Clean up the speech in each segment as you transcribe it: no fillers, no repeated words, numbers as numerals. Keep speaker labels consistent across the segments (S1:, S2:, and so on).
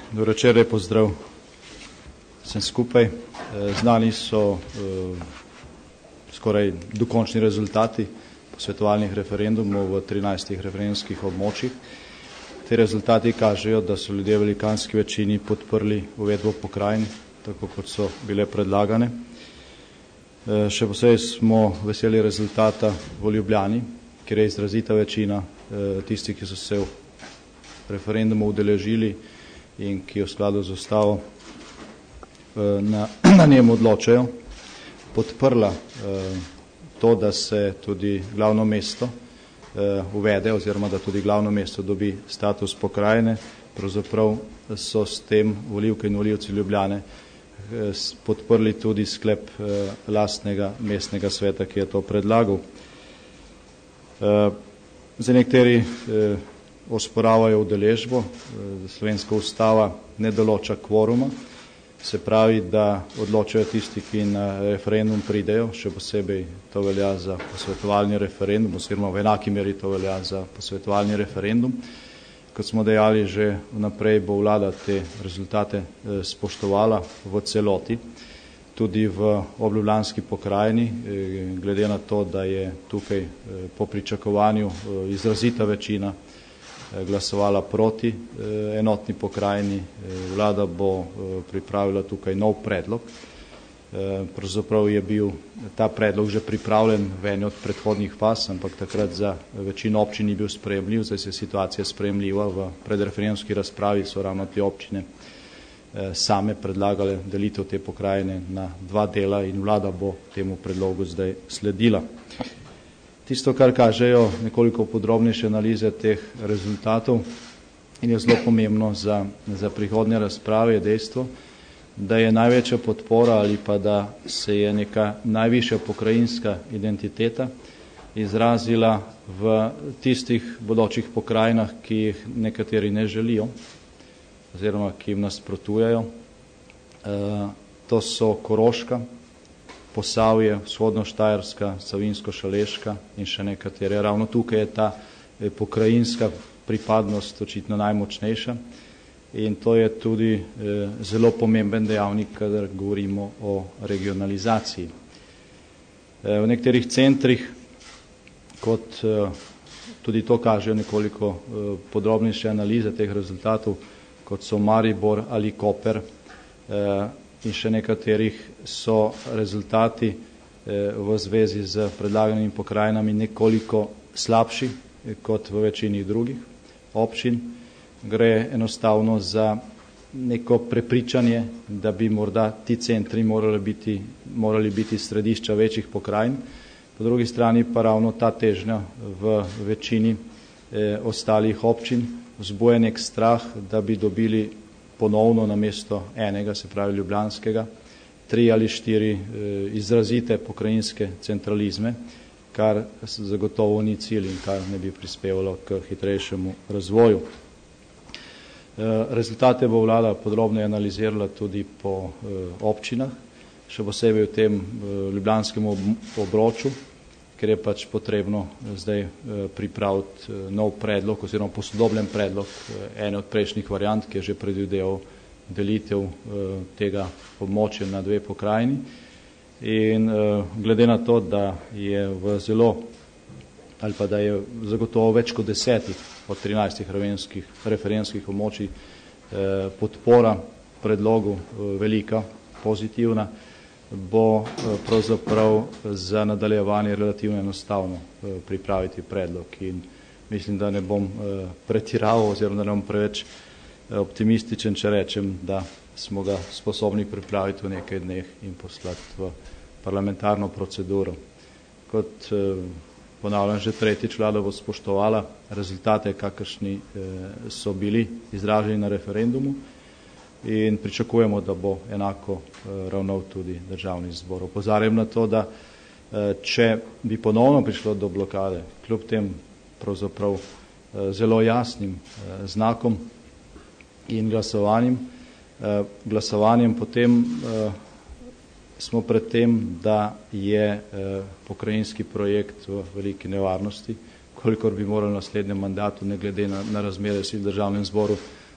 S1: Dobro večer, lep pozdrav vsem skupaj. Znani so skoraj dokončni rezultati posvetovalnih referendumov v 13 referendumskih območjih. Te rezultati kažejo, da so ljudje v velikanski večini podprli uvedbo pokrajin, tako kot so bile predlagane. Še posebej smo veseli rezultata v Ljubljani, kjer je izrazita večina tistih, ki so se v referendumu udeležili in ki v skladu z ustavo na njem odločajo, podprla to, da se tudi glavno mesto uvede oziroma da tudi glavno mesto dobi status pokrajine. Pravzaprav so s tem volivke in volivci Ljubljane podprli tudi sklep lastnega mestnega sveta, ki je to predlagal. Zdaj nekateri osporavajo udeležbo. Slovenska ustava ne določa kvoruma, se pravi, da odločajo tisti, ki na referendum pridejo, še posebej to velja za posvetovalni referendum, oziroma v enaki meri to velja za posvetovalni referendum. Kot smo dejali, že vnaprej bo vlada te rezultate spoštovala v celoti, tudi v obljubljanski pokrajini, glede na to, da je tukaj po pričakovanju izrazita večina glasovala proti enotni pokrajini. Vlada bo pripravila tukaj nov predlog. Pravzaprav je bil ta predlog že pripravljen v eni od predhodnih faz, ampak takrat za večino občin ni bil sprejemljiv, zdaj se je situacija sprejemljiva. V predreferendumski razpravi so ravno te občine same predlagale delitev te pokrajine na dva dela in vlada bo temu predlogu zdaj sledila. Tisto, kar kažejo nekoliko podrobnejše analize teh rezultatov in je zelo pomembno za prihodnje razprave, je dejstvo, da je največja podpora ali pa da se je neka najvišja pokrajinska identiteta izrazila v tistih bodočih pokrajinah, ki jih nekateri ne želijo oziroma ki jim nasprotujejo. To so Koroška, Posavje, Vzhodno-Štajerska, Savinjsko-Šaleška in še nekatere. Ravno tukaj je ta pokrajinska pripadnost očitno najmočnejša in to je tudi zelo pomemben dejavnik, kadar govorimo o regionalizaciji. V nekaterih centrih, kot tudi to kažejo nekoliko podrobnejše analize teh rezultatov, kot so Maribor ali Koper, in še nekaterih, so rezultati v zvezi z predlaganimi pokrajinami nekoliko slabši kot v večini drugih občin. Gre enostavno za neko prepričanje, da bi morda ti centri morali biti središča večjih pokrajin. Po drugi strani pa ravno ta težnja v večini ostalih občin vzbuja nek strah, da bi dobili ponovno namesto enega, se pravi ljubljanskega, 3 ali 4 izrazite pokrajinske centralizme, kar zagotovo ni cilj in kar ne bi prispevalo k hitrejšemu razvoju. Rezultate bo vlada podrobno analizirala tudi po občinah, še posebej v tem ljubljanskem obroču, ker je pač potrebno zdaj pripraviti nov predlog oziroma posodobljen predlog ene od prejšnjih variant, ki je že predvideval delitev tega območja na dve pokrajini. In glede na to, da je da je zagotovo več kot 10 od 13 referendumskih območij podpora predlogu velika, pozitivna, bo pravzaprav za nadaljevanje relativno enostavno pripraviti predlog in mislim, da ne bom pretiraval oziroma da ne bom preveč optimističen, če rečem, da smo ga sposobni pripraviti v nekaj dneh in poslati v parlamentarno proceduro. Kot ponavljam že tretjič, vlada bo spoštovala rezultate, kakršni so bili izraženi na referendumu in pričakujemo, da bo enako ravnal tudi državni zbor. Opozarjam na to, da če bi ponovno prišlo do blokade, kljub tem pravzaprav zelo jasnim znakom in glasovanjem, potem smo pred tem, da je pokrajinski projekt v veliki nevarnosti, kolikor bi morali v naslednjem mandatu, ne glede na razmere v državnem zboru,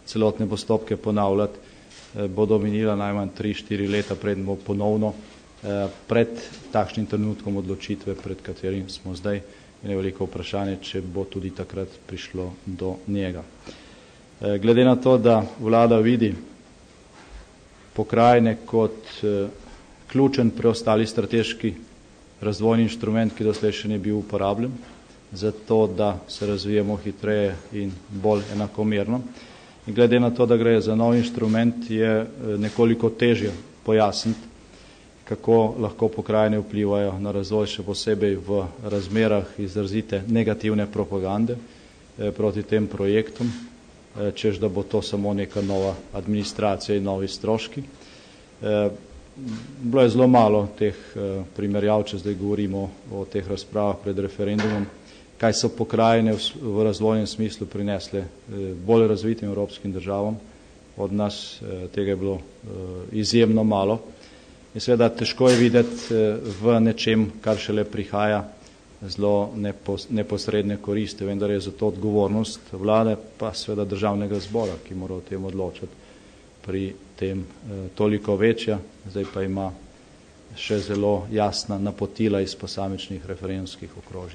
S1: celotne postopke ponavljati, bodo minila najmanj 3-4 leta, preden bo ponovno pred takšnim trenutkom odločitve, pred katerim smo zdaj, in je veliko vprašanje, če bo tudi takrat prišlo do njega. Glede na to, da vlada vidi pokrajine kot ključen preostali strateški razvojni inštrument, ki doslej še ni bil uporabljen, zato da se razvijemo hitreje in bolj enakomerno. In glede na to, da gre za nov inštrument, je nekoliko težje pojasniti, kako lahko pokrajine vplivajo na razvoj, še posebej v razmerah izrazite negativne propagande proti tem projektom, čež da bo to samo neka nova administracija in novi stroški. Bilo je zelo malo teh primerjav, če zdaj govorimo o teh razpravah pred referendumom, kaj so pokrajine v razvojnem smislu prinesle bolj razvitim evropskim državam. Od nas tega je bilo izjemno malo. In seveda težko je videti v nečem, kar šele prihaja, zelo neposredne koriste, vendar je zato odgovornost vlade, pa seveda državnega zbora, ki mora o tem odločati, pri tem toliko večja. Zdaj pa ima še zelo jasna napotila iz posamičnih referendumskih okrožij.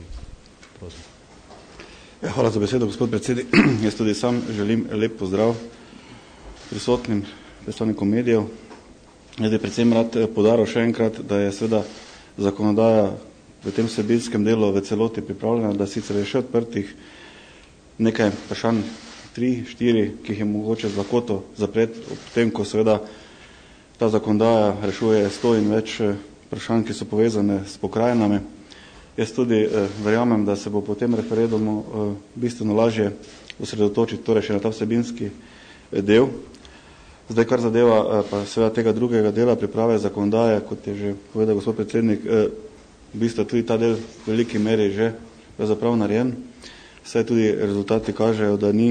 S2: Ja, hvala za besedo, gospod predsednik. Jaz tudi sam želim lep pozdrav prisotnim predstavnikom medijev. Jaz bi predvsem rad poudaril še enkrat, da je seveda zakonodaja v tem vsebinskem delu v celoti pripravljena, da sicer je še odprtih nekaj vprašanj, 3-4, ki jih je mogoče z lakoto zapreti, ob tem, ko seveda ta zakonodaja rešuje 100 in več vprašanj, ki so povezane s pokrajinami. Jaz tudi verjamem, da se bo po tem referendumu bistveno lažje osredotočiti torej še na ta vsebinski del. Zdaj, kar zadeva pa seveda tega drugega dela priprave zakonodaje, kot je že povedal gospod predsednik, v bistvu tudi ta del v veliki meri že zaprav narejen. Saj tudi rezultati kažejo, da ni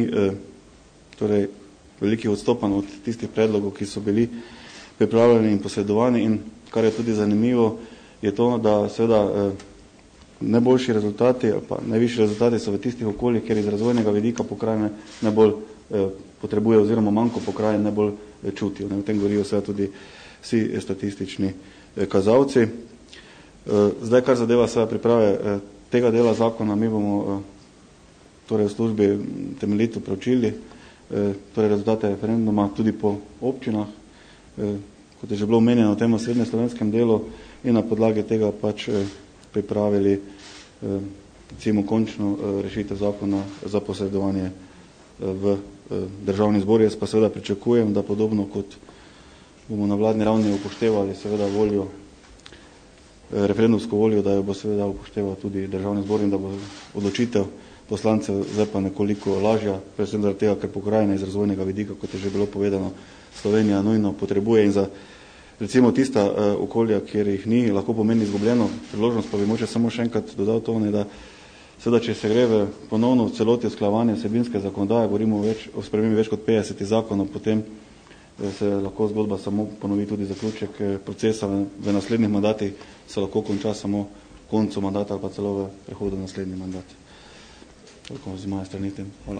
S2: torej velikih odstopanj od tistih predlogov, ki so bili pripravljeni in posredovani, in kar je tudi zanimivo, je to, da seveda najboljši rezultati, pa najvišji rezultati so v tistih okoljih, kjer iz razvojnega vidika pokrajine najbolj potrebuje oziroma manjko pokrajin najbolj čutijo. O tem govorijo seveda tudi vsi statistični kazalci. Zdaj, kar zadeva seveda priprave tega dela zakona, mi bomo torej v službi temeljito preučili torej rezultate referenduma tudi po občinah, kot je že bilo omenjeno v tem srednjeslovenskem delu, in na podlagi tega pač pripravili recimo končno rešitev zakona za posredovanje v državni zbor. Jaz pa seveda pričakujem, da podobno kot bomo na vladni ravni upoštevali seveda voljo, referendumsko voljo, da jo bo seveda upošteval tudi državni zbor in da bo odločitev poslancev zdaj pa nekoliko lažja, predvsem zaradi tega, ker pokrajine iz razvojnega vidika, kot je že bilo povedano, Slovenija nujno potrebuje, in za recimo tista okolja, kjer jih ni, lahko pomeni izgubljeno priložnost. Pa bi moče samo še enkrat dodal to, da seveda, če se gre v ponovno v celoti usklajevanje vsebinske zakonodaje, govorimo o spremembi več kot 50 zakonov, potem se lahko zgodba samo ponovi, tudi zaključek procesa v naslednjih mandatih se lahko konča samo koncu mandata ali pa celo v prehodu v naslednji mandat. Toliko z moje strani tem. Hvala.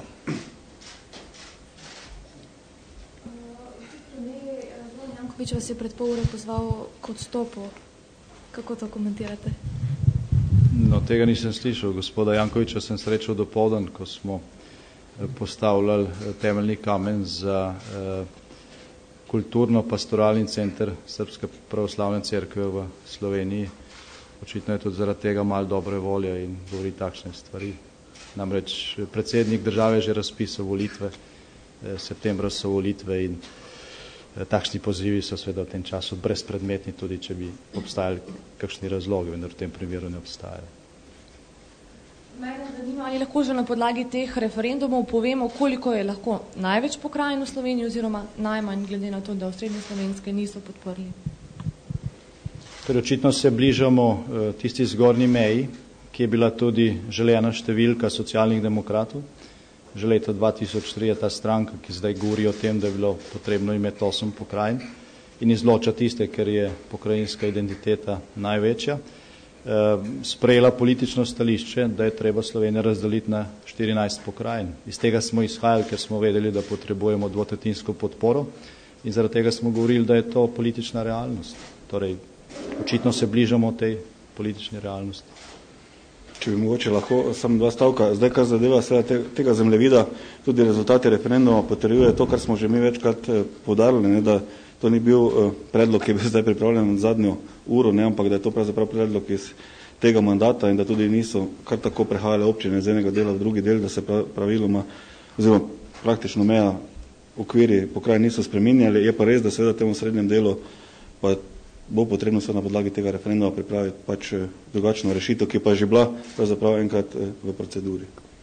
S3: Janković vas je pred pol ure pozval k odstopu. Kako to komentirate?
S1: No, tega nisem slišal. Gospoda Jankovića sem srečal dopoldan, ko smo postavljali temeljni kamen za kulturno-pastoralni center Srpske pravoslavne cerkve v Sloveniji. Očitno je tudi zaradi tega malo dobre volje in govori takšne stvari. Namreč predsednik države že razpisal volitve, septembra so volitve, in takšni pozivi so seveda v tem času brezpredmetni, tudi če bi obstajali kakšni razlogi, vendar v tem primeru ne obstajajo.
S3: Mene zanima, ali lahko že na podlagi teh referendumov povemo, koliko je lahko največ pokrajin v Sloveniji oziroma najmanj, glede na to, da osrednje slovenske niso podprli.
S1: Torej, očitno se bližamo tisti zgornji meji, ki je bila tudi želena številka socialnih demokratov. Že leta 2003 je ta stranka, ki zdaj govori o tem, da je bilo potrebno imeti 8 pokrajin in izloča tiste, ker je pokrajinska identiteta največja. sprejela politično stališče, da je treba Slovenijo razdeliti na 14 pokrajin. Iz tega smo izhajali, ker smo vedeli, da potrebujemo dvotretjinsko podporo in zaradi tega smo govorili, da je to politična realnost. Torej, očitno se bližamo tej politični realnosti.
S2: Če bi mogoče lahko samo dva stavka, zdaj kar zadeva tega zemljevida, tudi rezultati referenduma potrjuje to, kar smo že mi večkrat poudarili, da to ni bil predlog, ki je bil zdaj pripravljen zadnjo uro, ampak da je to pravzaprav predlog iz tega mandata in da tudi niso kar tako prehajale občine z enega dela v drugi del, da se praviloma oziroma praktično meja okviri pokrajin niso spreminjali. Je pa res, da seveda temu srednjem delu pa bo potrebno se na podlagi tega referenduma pripraviti pač drugačno rešitev, ki pa je že bila pravzaprav enkrat v proceduri.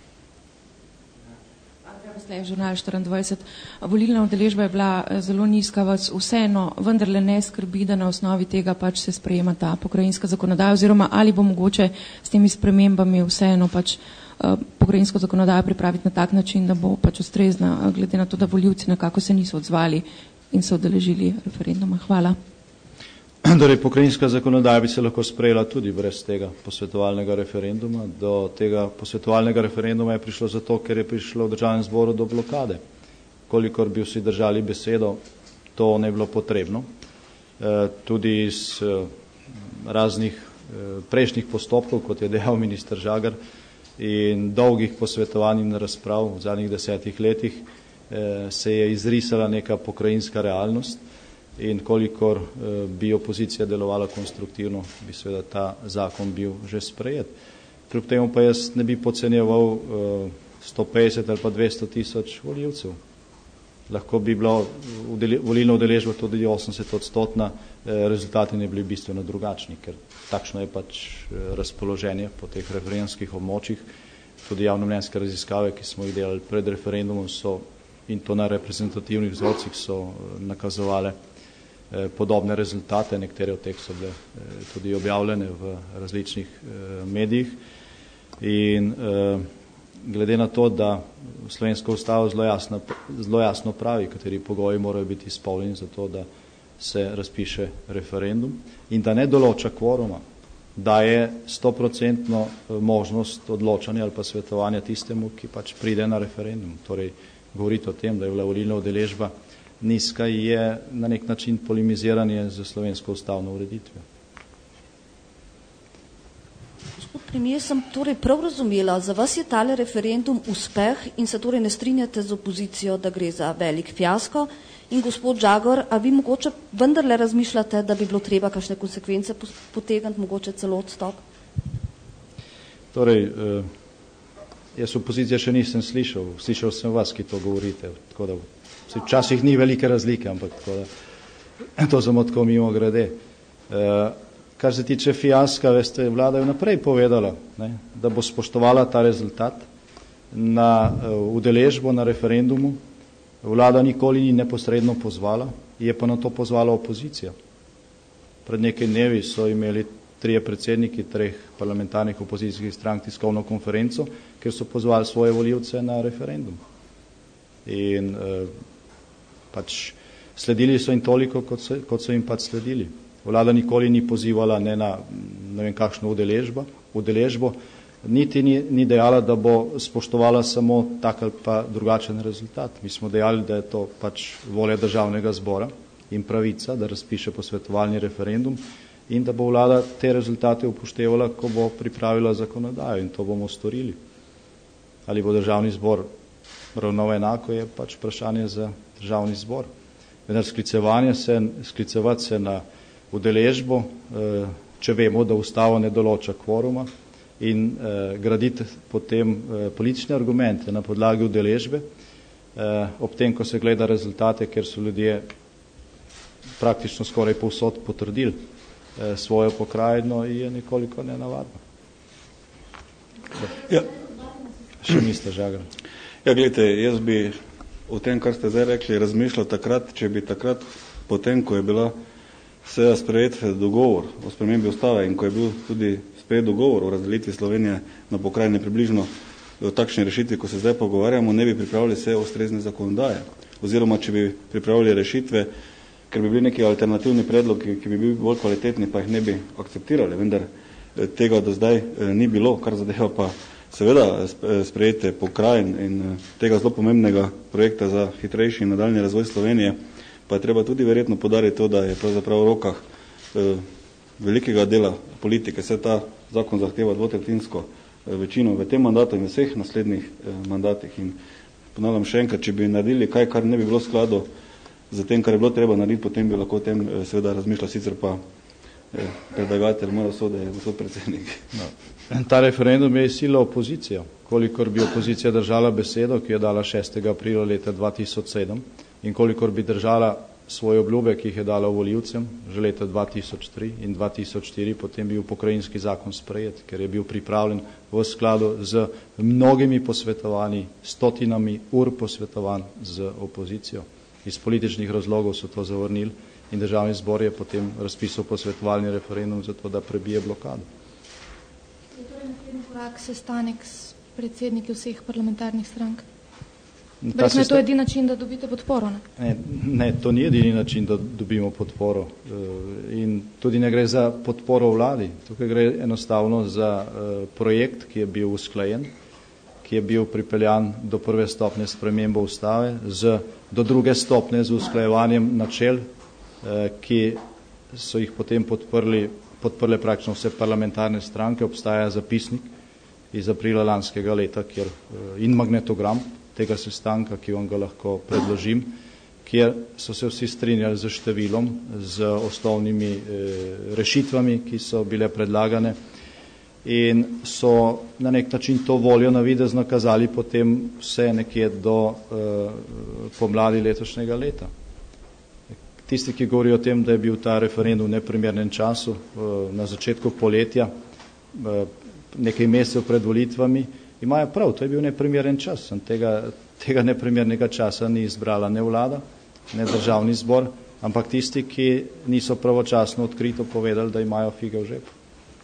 S4: Žurnal 24. Volilna udeležba je bila zelo nizka, vas vseeno vendarle ne skrbi, da na osnovi tega pač se sprejema ta pokrajinska zakonodaja, oziroma ali bo mogoče s temi spremembami vseeno pač pokrajinsko zakonodajo pripraviti na tak način, da bo pač ustrezna, glede na to, da volivci nekako se niso odzvali in se udeležili referenduma. Hvala.
S1: Torej, pokrajinska zakonodaja bi se lahko sprejela tudi brez tega posvetovalnega referenduma. Do tega posvetovalnega referenduma je prišlo zato, ker je prišlo v državnem zboru do blokade. Kolikor bi vsi držali besedo, to ne bilo potrebno. Tudi iz raznih prejšnjih postopkov, kot je dejal minister Žagar, in dolgih posvetovanj in razprav v zadnjih 10 letih se je izrisala neka pokrajinska realnost. In kolikor bi opozicija delovala konstruktivno, bi seveda ta zakon bil že sprejet. Kljub temu pa jaz ne bi podcenjeval 150 ali pa 200 tisoč volivcev. Lahko bi bila volilna udeležba tudi 80-odstotna, rezultati ne bili bistveno drugačni, ker takšno je pač razpoloženje po teh referendumskih območjih. Tudi javnomnenjske raziskave, ki smo jih delali pred referendumom, so, in to na reprezentativnih vzorcih, so nakazovale podobne rezultate, nekatere od teh so bile tudi objavljene v različnih medijih. In glede na to, da slovenska ustava zelo jasno pravi, kateri pogoji morajo biti izpolnjeni za to, da se razpiše referendum in da ne določa kvoruma, daje 100% možnost odločanja ali pa svetovanja tistemu, ki pač pride na referendum. Torej, govoriti o tem, da je bila volilna udeležba nizka, je na nek način polemiziranje za slovensko ustavno ureditvijo.
S5: Gospod premier, sem torej prav razumela, za vas je tale referendum uspeh in se torej ne strinjate z opozicijo, da gre za velik fiasko. In gospod Žagor, a vi mogoče vendarle razmišljate, da bi bilo treba kakšne konsekvence potegniti, mogoče celo odstop?
S1: Torej, jaz opozicije še nisem slišal. Slišal sem vas, ki to govorite. Tako da včasih ni velike razlike, ampak to samo tako mimo grede. Kar se tiče fiaska, veste, vlada je naprej povedala, da bo spoštovala ta rezultat na udeležbo na referendumu. Vlada nikoli ni neposredno pozvala, je pa na to pozvala opozicija. Pred nekaj dnevi so imeli 3 predsedniki 3 parlamentarnih opozicijskih strank tiskovno konferenco, kjer so pozvali svoje volivce na referendum. In pač sledili so jim toliko, kot so jim pač sledili. Vlada nikoli ni pozivala ne na ne vem kakšno udeležbo, niti ni dejala, da bo spoštovala samo tak ali pa drugačen rezultat. Mi smo dejali, da je to pač volja državnega zbora in pravica, da razpiše posvetovalni referendum in da bo vlada te rezultate upoštevala, ko bo pripravila zakonodajo, in to bomo storili. Ali bo državni zbor ravnal enako, je pač vprašanje za državni zbor. Vendar sklicevati se na udeležbo, če vemo, da ustava ne določa kvoruma, in graditi potem politične argumente na podlagi udeležbe, ob tem, ko se gleda rezultate, ker so ljudje praktično skoraj povsod potrdili svojo pokrajino, je nekoliko nenavadno.
S2: Ja.
S1: Še mister Žagar.
S2: Ja, gledajte, jaz bi o tem, kar ste zdaj rekli, razmišljal takrat, če bi takrat, potem, ko je bila seveda sprejet dogovor o spremembi ustave in ko je bil tudi sprejet dogovor o razdelitvi Slovenije na pokrajine približno v takšni rešitvi, ko se zdaj pogovarjamo, ne bi pripravili vse ustrezne zakonodaje. Oziroma, če bi pripravili rešitve, ker bi bili neki alternativni predlogi, ki bi bili bolj kvalitetni, pa jih ne bi akceptirali. Vendar tega do zdaj ni bilo, kar zadeva pa seveda sprejete pokrajin in tega zelo pomembnega projekta za hitrejši nadaljni razvoj Slovenije, pa je treba tudi verjetno podariti to, da je pravzaprav v rokah velikega dela politike. Se ta zakon zahteva dvotretjinsko večino v tem mandatu in v vseh naslednjih mandatih. In ponavljam še enkrat, če bi naredili kaj, kar ne bi bilo v skladu z tem, kar je bilo treba narediti, potem bi lahko o tem seveda razmišljal, sicer pa predlagatelj mora sode, gospod predsednik.
S1: No. Ta referendum je izsilila opozicijo. Kolikor bi opozicija držala besedo, ki je dala 6. aprila leta 2007, in kolikor bi držala svoje obljube, ki jih je dala volivcem že leta 2003 in 2004, potem bi bil pokrajinski zakon sprejet, ker je bil pripravljen v skladu z mnogimi posvetovanji, stotinami ur posvetovanj z opozicijo. Iz političnih razlogov so to zavrnili in državni zbor je potem razpisal posvetovalni referendum za to, da prebije blokado.
S6: Je torej naslednji korak sestanek s predsedniki vseh parlamentarnih strank? Verjetno je to edini način, da dobite podporo, ne?
S1: Ne, to ni edini način, da dobimo podporo. In tudi ne gre za podporo vladi. Tukaj gre enostavno za projekt, ki je bil usklajen, ki je bil pripeljan do prve stopnje spremembe ustave, do druge stopnje z usklajevanjem načel, ki so jih potem podprle praktično vse parlamentarne stranke. Obstaja zapisnik iz aprila lanskega leta in magnetogram tega sestanka, ki vam ga lahko predložim, kjer so se vsi strinjali z številom, z osnovnimi rešitvami, ki so bile predlagane in so na nek način to voljo navidezno kazali potem vse nekje do pomladi letošnjega leta. Tisti, ki govorijo o tem, da je bil ta referendum v neprimernem času, na začetku poletja, nekaj mesecev pred volitvami, imajo prav, to je bil neprimeren čas. Tega neprimernega časa ni izbrala ne vlada, ne državni zbor, ampak tisti, ki niso pravočasno odkrito povedali, da imajo fige v žepu.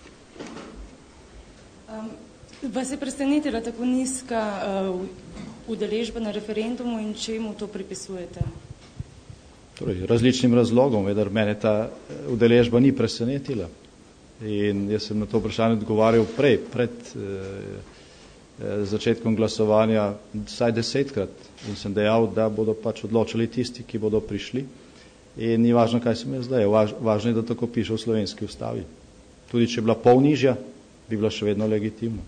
S7: Vas je presenetila tako nizka udeležba na referendumu in čemu to pripisujete?
S1: Torej, različnim razlogom, vendar mene ta udeležba ni presenetila. In jaz sem na to vprašanje odgovarjal pred začetkom glasovanja vsaj 10-krat in sem dejal, da bodo pač odločili tisti, ki bodo prišli. In ni važno, kaj sem jaz zdaj. Važno je, da tako piše v slovenski ustavi. Tudi če je bila pol nižja, bi bila še vedno legitimna.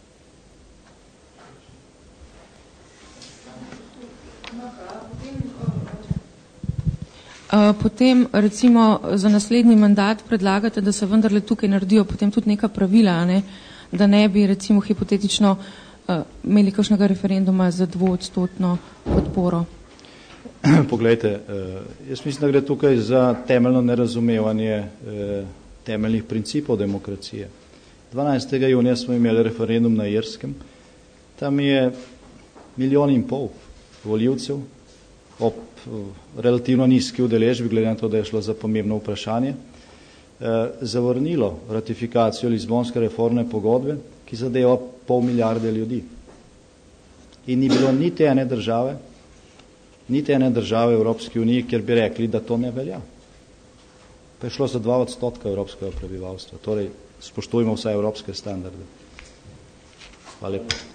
S4: Potem recimo za naslednji mandat predlagate, da se vendarle tukaj naredijo potem tudi neka pravila, ne? Da ne bi recimo hipotetično imeli kakšnega referenduma za 2% podporo.
S1: Poglejte, jaz mislim, da gre tukaj za temeljno nerazumevanje temeljnih principov demokracije. 12. junija smo imeli referendum na Irskem, tam je 1,5 milijona volivcev ob relativno nizki udeležbi, glede na to, da je šlo za pomembno vprašanje, zavrnilo ratifikacijo Lizbonske reformne pogodbe, ki zadeva 0,5 milijarde ljudi. In ni bilo niti ene države v Evropski uniji, kjer bi rekli, da to ne velja. Pa je šlo za 2% evropskega prebivalstva. Torej, spoštujmo vsaj evropske standarde. Hvala lepa.